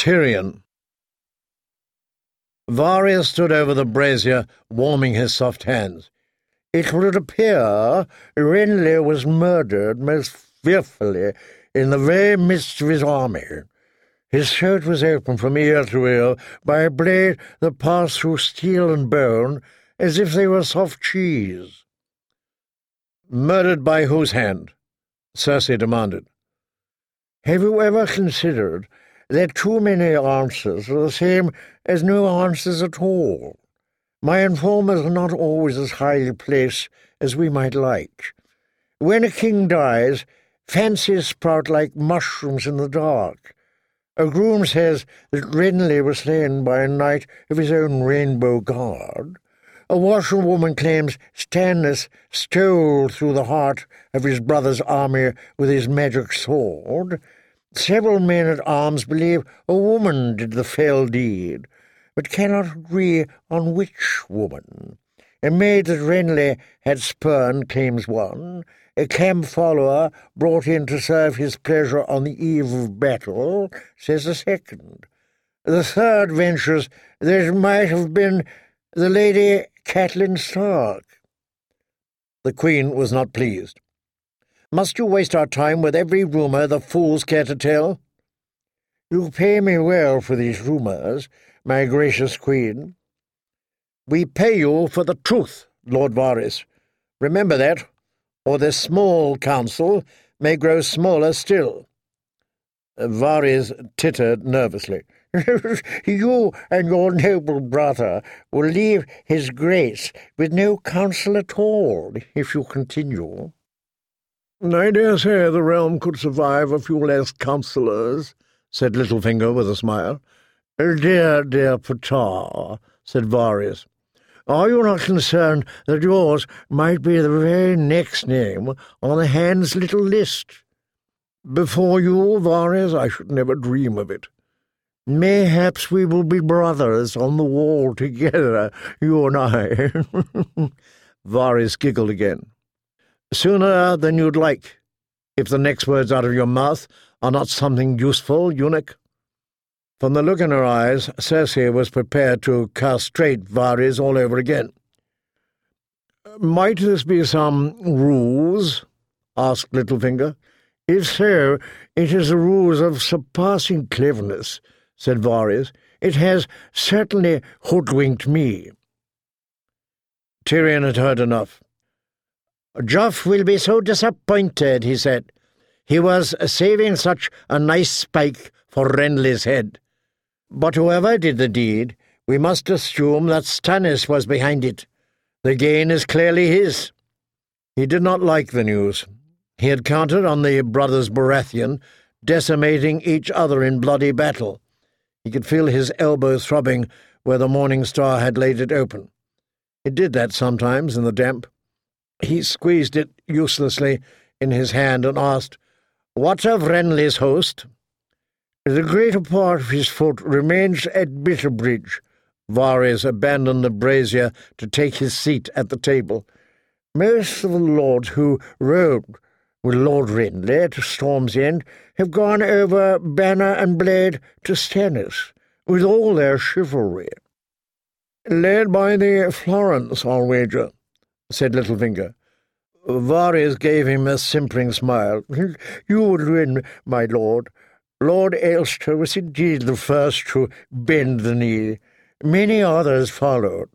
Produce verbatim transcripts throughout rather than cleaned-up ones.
Tyrion. Varys stood over the brazier, warming his soft hands. It would appear Renly was murdered most fearfully in the very midst of his army. His throat was open from ear to ear by a blade that passed through steel and bone as if they were soft cheese. "Murdered by whose hand?" Cersei demanded. "Have you ever considered that too many answers are the same as no answers at all? My informers are not always as highly placed as we might like. When a king dies, fancies sprout like mushrooms in the dark. A groom says that Renly was slain by a knight of his own Rainbow Guard. A washerwoman claims Stannis stole through the heart of his brother's army with his magic sword. Several men-at-arms believe a woman did the fell deed, but cannot agree on which woman. A maid that Renly had spurned claims one. A camp follower brought in to serve his pleasure on the eve of battle says a second. The third ventures that it might have been the Lady Catelyn Stark." The Queen was not pleased. "Must you waste our time with every rumour the fools care to tell?" "You pay me well for these rumours, my gracious Queen." "We pay you for the truth, Lord Varys. Remember that, or this small council may grow smaller still." Varys tittered nervously. "You and your noble brother will leave his grace with no council at all, if you continue." "I dare say the realm could survive a few less councillors," said Littlefinger with a smile. "Dear, dear Pata," said Varys, "are you not concerned that yours might be the very next name on the hand's little list?" "Before you, Varys, I should never dream of it." "Mayhaps we will be brothers on the wall together, you and I." Varys giggled again. "Sooner than you'd like, if the next words out of your mouth are not something useful, eunuch." From the look in her eyes, Cersei was prepared to castrate Varys all over again. "Might this be some ruse?" asked Littlefinger. "If so, it is a ruse of surpassing cleverness," said Varys. "It has certainly hoodwinked me." Tyrion had heard enough. "Joff will be so disappointed," he said. "He was saving such a nice spike for Renly's head. But whoever did the deed, we must assume that Stannis was behind it. The gain is clearly his." He did not like the news. He had counted on the brothers Baratheon decimating each other in bloody battle. He could feel his elbow throbbing where the Morning Star had laid it open. It did that sometimes in the damp. He squeezed it uselessly in his hand and asked, "What of Renly's host?" "The greater part of his foot remains at Bitterbridge." Varys abandoned the brazier to take his seat at the table. "Most of the lords who rode with Lord Renly to Storm's End have gone over banner and blade to Stannis, with all their chivalry." "Led by the Florence, I'll wager," said Littlefinger. Varys gave him a simpering smile. "You would win, my lord. Lord Ailster was indeed the first to bend the knee. Many others followed."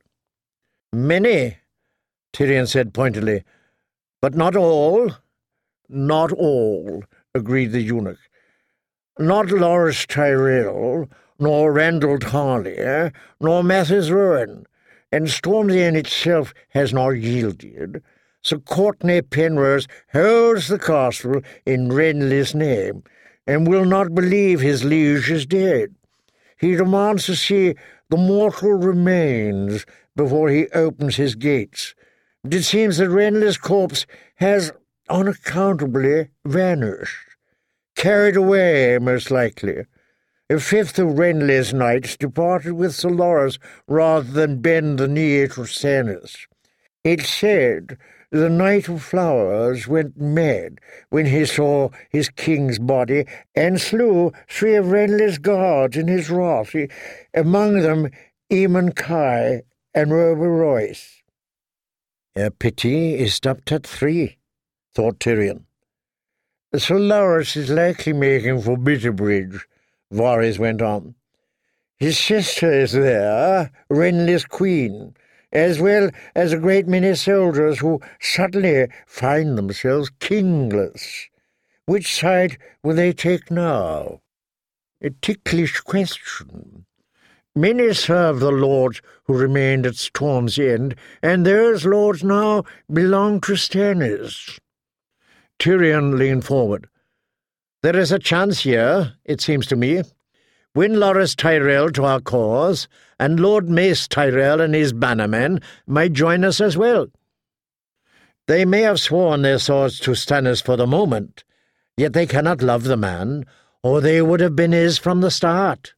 "Many," Tyrion said pointedly, "but not all." "Not all," agreed the eunuch. "Not Loras Tyrell, nor Randyll Tarly, nor Mathis Rowan, and Storm's End itself has not yielded. Sir Courtenay Penrose holds the castle in Renly's name, and will not believe his liege is dead. He demands to see the mortal remains before he opens his gates. But it seems that Renly's corpse has unaccountably vanished. Carried away, most likely. A fifth of Renly's knights departed with Sir Loras rather than bend the knee to Stannis. It's said the Knight of Flowers went mad when he saw his king's body, and slew three of Renly's guards in his wrath, among them Eamon Kai and Rover Royce. A pity he stopped at three, thought Tyrion. Sir Loras is likely making for Bitterbridge, Varys went on. His sister is there, Renly's queen, as well as a great many soldiers who suddenly find themselves kingless. Which side will they take now? A ticklish question. Many serve the lords who remained at Storm's End, and those lords now belong to Stannis. Tyrion leaned forward. There is a chance here, it seems to me. Win Loras Tyrell to our cause, and Lord Mace Tyrell and his bannermen might join us as well. They may have sworn their swords to Stannis for the moment, yet they cannot love the man, or they would have been his from the start.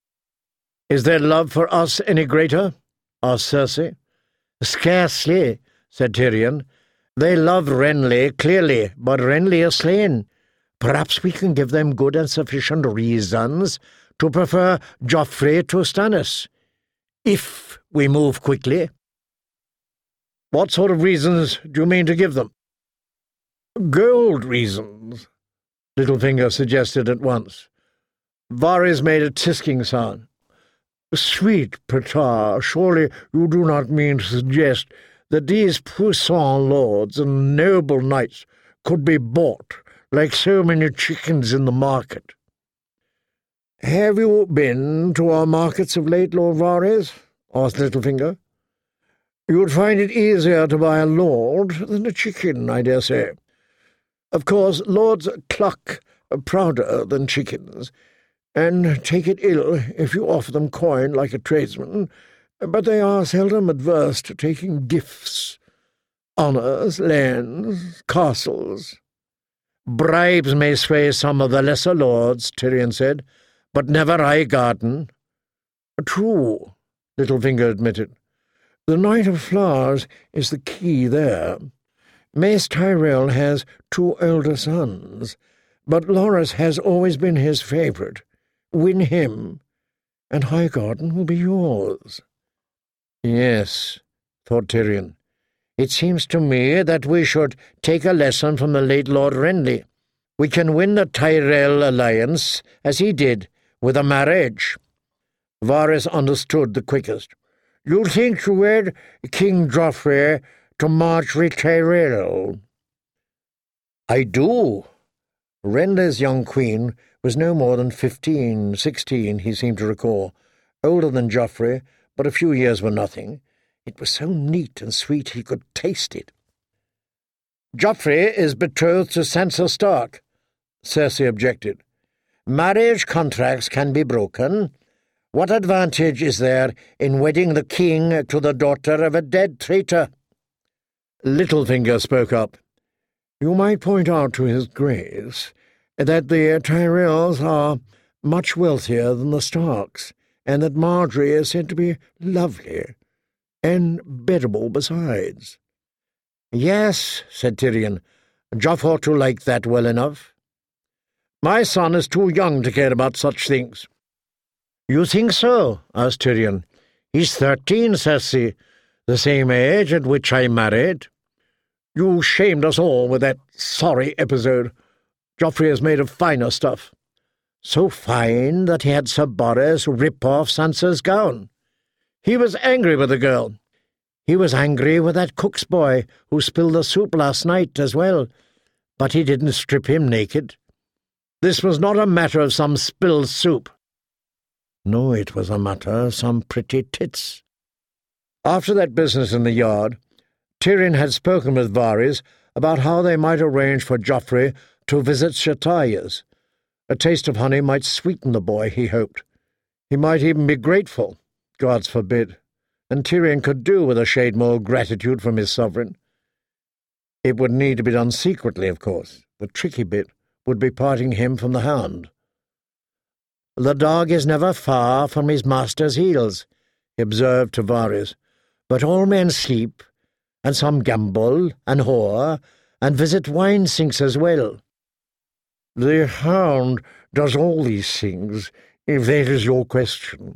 Is their love for us any greater? asked Cersei. Scarcely, said Tyrion. They love Renly, clearly, but Renly is slain. Perhaps we can give them good and sufficient reasons to prefer Joffrey to Stannis, if we move quickly. What sort of reasons do you mean to give them? Gold reasons, Littlefinger suggested at once. Varys made a tisking sound. Sweet Petar, surely you do not mean to suggest that these puissant lords and noble knights could be bought like so many chickens in the market. Have you been to our markets of late, Lord Varys? asked Littlefinger. You would find it easier to buy a lord than a chicken, I dare say. Of course, lords cluck prouder than chickens, and take it ill if you offer them coin like a tradesman, but they are seldom adverse to taking gifts, honours, lands, castles. Bribes may sway some of the lesser lords, Tyrion said, but never Highgarden. True, Littlefinger admitted. The Knight of Flowers is the key there. Mace Tyrell has two elder sons, but Loras has always been his favourite. Win him, and Highgarden will be yours. Yes, thought Tyrion. It seems to me that we should take a lesson from the late Lord Renly. We can win the Tyrell alliance, as he did, with a marriage. Varys understood the quickest. You think to wed King Joffrey to Margaery Tyrell? I do. Renly's young queen was no more than fifteen, sixteen, he seemed to recall, older than Joffrey, but a few years were nothing. It was so neat and sweet he could taste it. Joffrey is betrothed to Sansa Stark, Cersei objected. Marriage contracts can be broken. What advantage is there in wedding the king to the daughter of a dead traitor? Littlefinger spoke up. You might point out to his grace that the Tyrells are much wealthier than the Starks, and that Margaery is said to be lovely, and bettable besides. Yes, said Tyrion, Joff ought to like that well enough. My son is too young to care about such things. You think so? Asked Tyrion. He's thirteen, Cersei, the same age at which I married. You shamed us all with that sorry episode. Joffrey is made of finer stuff. So fine that he had Sir Boris rip off Sansa's gown. He was angry with the girl. He was angry with that cook's boy who spilled the soup last night as well, but he didn't strip him naked. This was not a matter of some spilled soup. No, it was a matter of some pretty tits. After that business in the yard, Tyrion had spoken with Varys about how they might arrange for Joffrey to visit Chataya's. A taste of honey might sweeten the boy, he hoped. He might even be grateful, gods forbid, and Tyrion could do with a shade more gratitude from his sovereign. It would need to be done secretly, of course. The tricky bit would be parting him from the hound. The dog is never far from his master's heels, he observed to Varys, but all men sleep, and some gamble and whore, and visit wine sinks as well. The hound does all these things, if that is your question.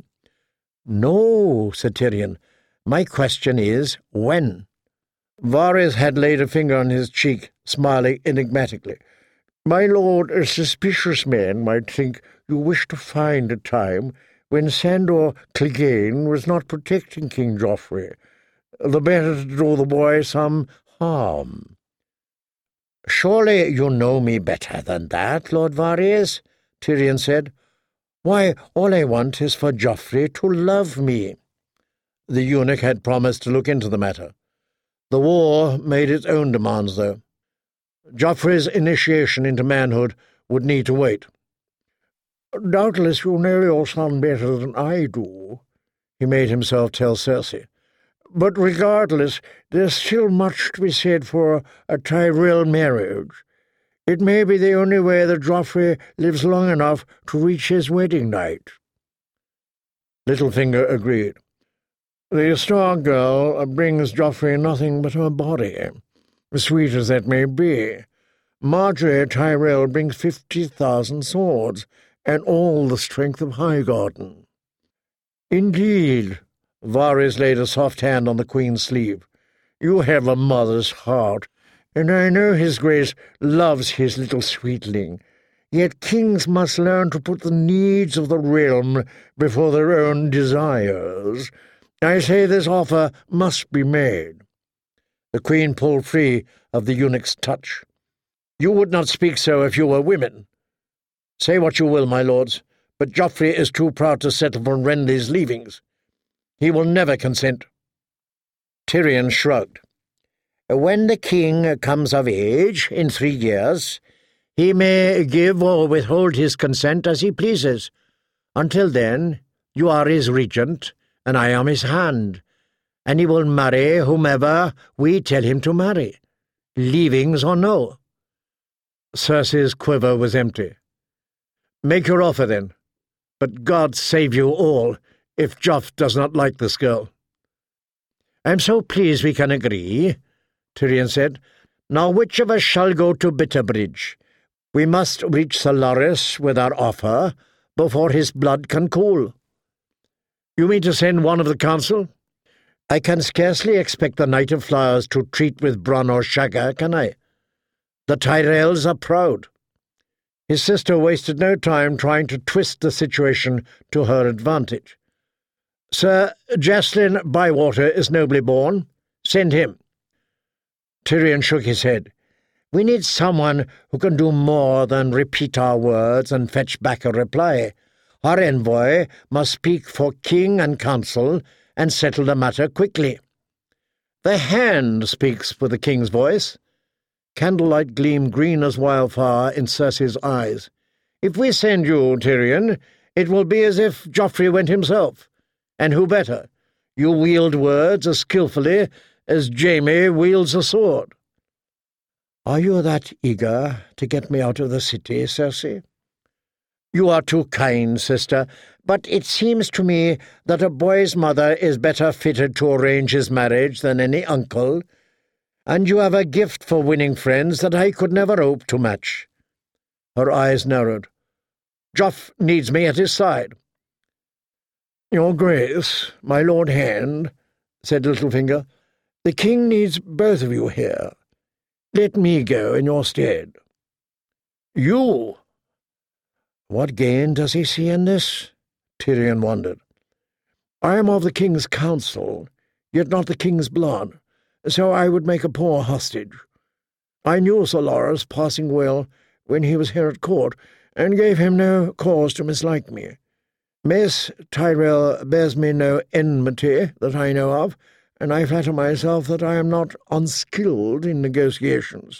No, said Tyrion. My question is, when? Varys had laid a finger on his cheek, smiling enigmatically. My lord, a suspicious man might think you wish to find a time when Sandor Clegane was not protecting King Joffrey, the better to do the boy some harm. Surely you know me better than that, Lord Varys, Tyrion said. Why, all I want is for Joffrey to love me. The eunuch had promised to look into the matter. The war made its own demands, though. Joffrey's initiation into manhood would need to wait. Doubtless you know your son better than I do, he made himself tell Cersei. But regardless, there's still much to be said for a Tyrell marriage. It may be the only way that Joffrey lives long enough to reach his wedding night. Littlefinger agreed. The Stark girl brings Joffrey nothing but her body, sweet as that may be. Margaery Tyrell brings fifty thousand swords, and all the strength of Highgarden. Indeed, Varys laid a soft hand on the Queen's sleeve. You have a mother's heart, and I know his grace loves his little sweetling. Yet kings must learn to put the needs of the realm before their own desires. I say this offer must be made. The Queen pulled free of the eunuch's touch. You would not speak so if you were women. Say what you will, my lords, but Joffrey is too proud to settle for Renly's leavings. He will never consent. Tyrion shrugged. When the king comes of age, in three years, he may give or withhold his consent as he pleases. Until then, you are his regent, and I am his hand, and he will marry whomever we tell him to marry, leavings or no. Cersei's quiver was empty. Make your offer, then, but God save you all if Joff does not like this girl. I am so pleased we can agree, Tyrion said. Now which of us shall go to Bitterbridge? We must reach Sir Loras with our offer before his blood can cool. You mean to send one of the council? I can scarcely expect the Knight of Flowers to treat with Bronn or Shagga, can I? The Tyrells are proud. His sister wasted no time trying to twist the situation to her advantage. Sir Jacelyn Bywater is nobly born. Send him. Tyrion shook his head. We need someone who can do more than repeat our words and fetch back a reply. Our envoy must speak for king and council and settle the matter quickly. The hand speaks with the king's voice. Candlelight gleamed green as wildfire in Cersei's eyes. If we send you, Tyrion, it will be as if Joffrey went himself. And who better? You wield words as skilfully as Jaime wields a sword. Are you that eager to get me out of the city, Cersei? You are too kind, sister, but it seems to me that a boy's mother is better fitted to arrange his marriage than any uncle, and you have a gift for winning friends that I could never hope to match. Her eyes narrowed. Joff needs me at his side. Your Grace, my Lord Hand, said Littlefinger, the king needs both of you here. Let me go in your stead. You? What gain does he see in this? Tyrion wondered. I am of the king's counsel, yet not the king's blood, so I would make a poor hostage. I knew Sir Loras passing well when he was here at court, and gave him no cause to mislike me. Mace Tyrell bears me no enmity that I know of, and I flatter myself that I am not unskilled in negotiations.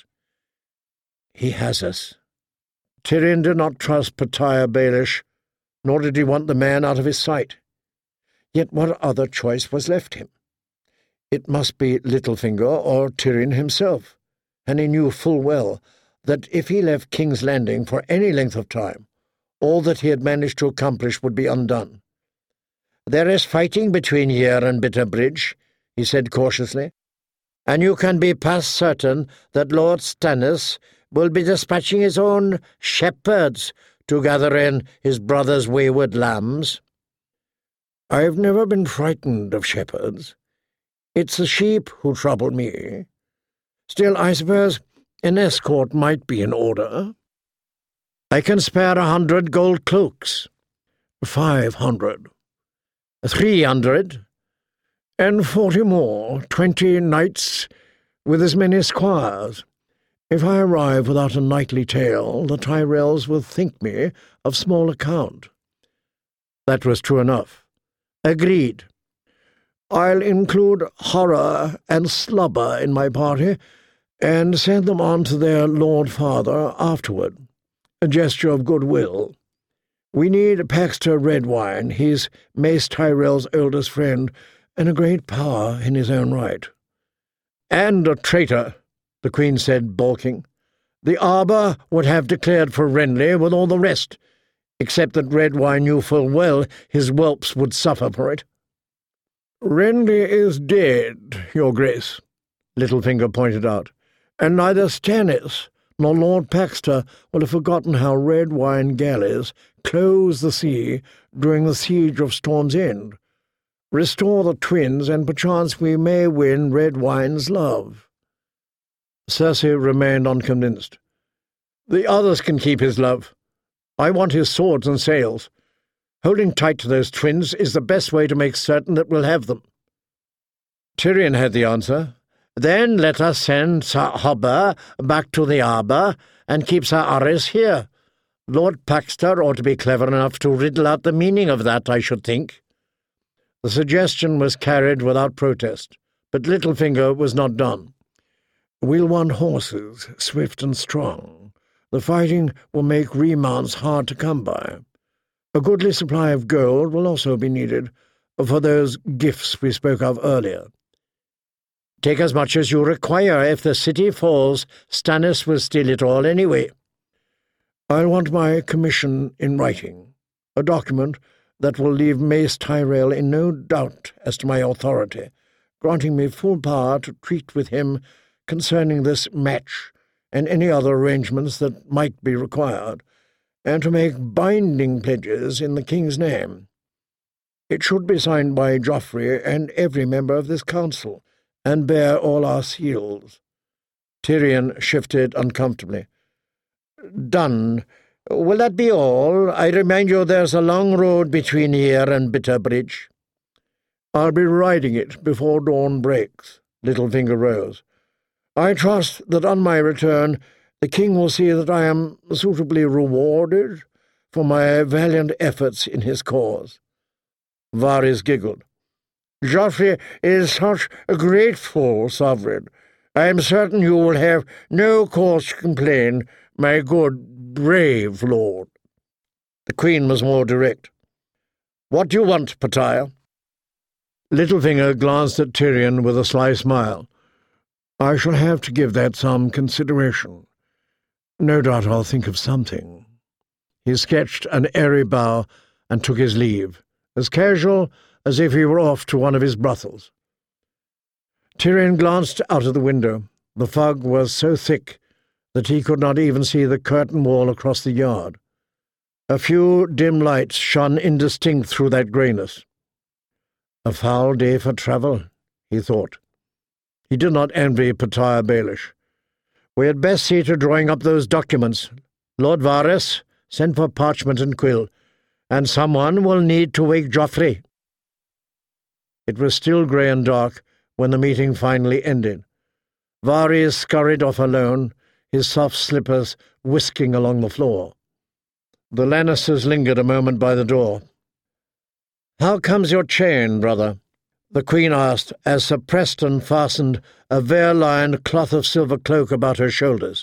He has us. Tyrion did not trust Pitaya Baelish, nor did he want the man out of his sight. Yet what other choice was left him? It must be Littlefinger or Tyrion himself, and he knew full well that if he left King's Landing for any length of time, all that he had managed to accomplish would be undone. There is fighting between here and Bitterbridge, he said cautiously. and you can be past certain that Lord Stannis will be dispatching his own shepherds to gather in his brother's wayward lambs. I've never been frightened of shepherds. It's the sheep who trouble me. Still, I suppose an escort might be in order. I can spare a hundred gold cloaks. Five hundred. Three hundred. And forty more, twenty knights with as many squires. If I arrive without a knightly tale, the Tyrells will think me of small account. That was true enough. Agreed. I'll include horror and slubber in my party, and send them on to their Lord Father afterward, a gesture of goodwill. We need Paxter Redwine. He's Mace Tyrell's oldest friend, and a great power in his own right. And a traitor, the Queen said, balking. The Arbor would have declared for Renly with all the rest, except that Redwine knew full well his whelps would suffer for it. Renly is dead, Your Grace, Littlefinger pointed out, and neither Stannis nor Lord Paxter will have forgotten how Redwine galleys closed the sea during the siege of Storm's End. Restore the twins, and perchance we may win Redwine's love. Cersei remained unconvinced. The others can keep his love. I want his swords and sails. Holding tight to those twins is the best way to make certain that we'll have them. Tyrion had the answer. Then let us send Sir Hobber back to the Arbor and keep Sir Arys here. Lord Paxter ought to be clever enough to riddle out the meaning of that, I should think. The suggestion was carried without protest, but Littlefinger was not done. We'll want horses, swift and strong. The fighting will make remounts hard to come by. A goodly supply of gold will also be needed for those gifts we spoke of earlier. Take as much as you require. If the city falls, Stannis will steal it all anyway. I'll want my commission in writing, a document that will leave Mace Tyrell in no doubt as to my authority, granting me full power to treat with him concerning this match and any other arrangements that might be required, and to make binding pledges in the king's name. It should be signed by Joffrey and every member of this council, and bear all our seals. Tyrion shifted uncomfortably. Done. Will that be all? I remind you there's a long road between here and Bitterbridge. I'll be riding it before dawn breaks. Littlefinger rose. I trust that on my return the king will see that I am suitably rewarded for my valiant efforts in his cause. Varys giggled. Joffrey is such a grateful sovereign. I am certain you will have no cause to complain, my good, brave lord. The Queen was more direct. What do you want, Pattaya? Littlefinger glanced at Tyrion with a sly smile. I shall have to give that some consideration. No doubt I'll think of something. He sketched an airy bow and took his leave, as casual as if he were off to one of his brothels. Tyrion glanced out of the window. The fog was so thick that he could not even see the curtain wall across the yard. A few dim lights shone indistinct through that greyness. A foul day for travel, he thought. He did not envy Pattaya Baelish. We had best see to drawing up those documents. Lord Varys, send for parchment and quill, and someone will need to wake Joffrey. It was still grey and dark when the meeting finally ended. Varys scurried off alone, his soft slippers whisking along the floor. The Lannisters lingered a moment by the door. "How comes your chain, brother?" the Queen asked, as Sir Preston fastened a veil-lined cloth of silver cloak about her shoulders.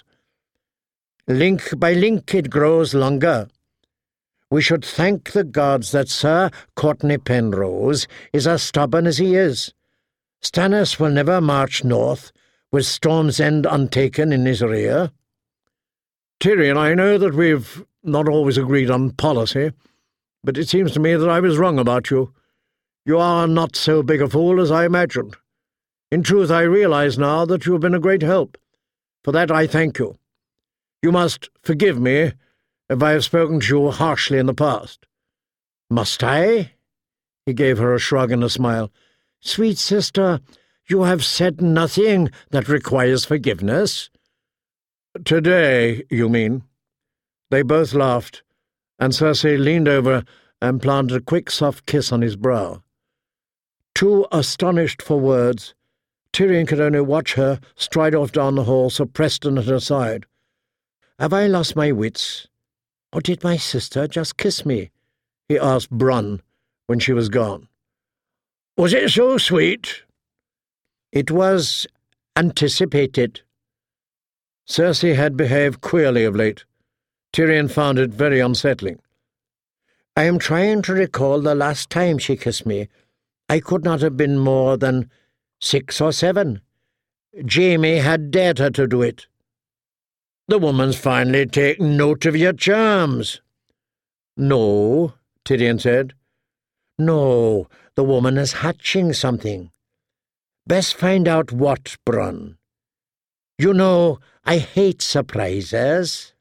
"Link by link it grows longer. We should thank the gods that Sir Courtenay Penrose is as stubborn as he is. Stannis will never march north, with Storm's End untaken in his rear." "Tyrion, I know that we've not always agreed on policy, but it seems to me that I was wrong about you. You are not so big a fool as I imagined. In truth, I realize now that you have been a great help. For that I thank you. You must forgive me if I have spoken to you harshly in the past. Must I? He gave her a shrug and a smile. Sweet sister, you have said nothing that requires forgiveness. Today, you mean? They both laughed, and Cersei leaned over and planted a quick, soft kiss on his brow. Too astonished for words, Tyrion could only watch her stride off down the hall, Sir Preston at her side. Have I lost my wits? Or did my sister just kiss me? He asked Bronn when she was gone. Was it so sweet? It was anticipated. Cersei had behaved queerly of late. Tyrion found it very unsettling. I am trying to recall the last time she kissed me. I could not have been more than six or seven. Jaime had dared her to do it. The woman's finally taken note of your charms. No, Tyrion said. No, the woman is hatching something. Best find out what, Bronn. You know, I hate surprises.